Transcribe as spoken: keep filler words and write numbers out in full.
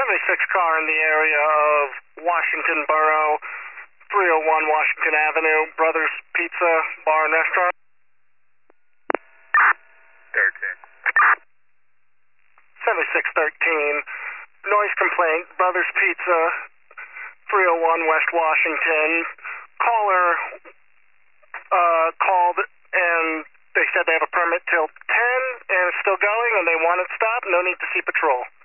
seventy-six car in the area of Washington Borough, three oh one Washington Avenue, Brothers Pizza Bar and Restaurant. thirteen. seventy-six thirteen, noise complaint, Brothers Pizza, three oh one West Washington. Caller uh, called and they said they have a permit till ten and it's still going and they want it stopped. No need to see patrol.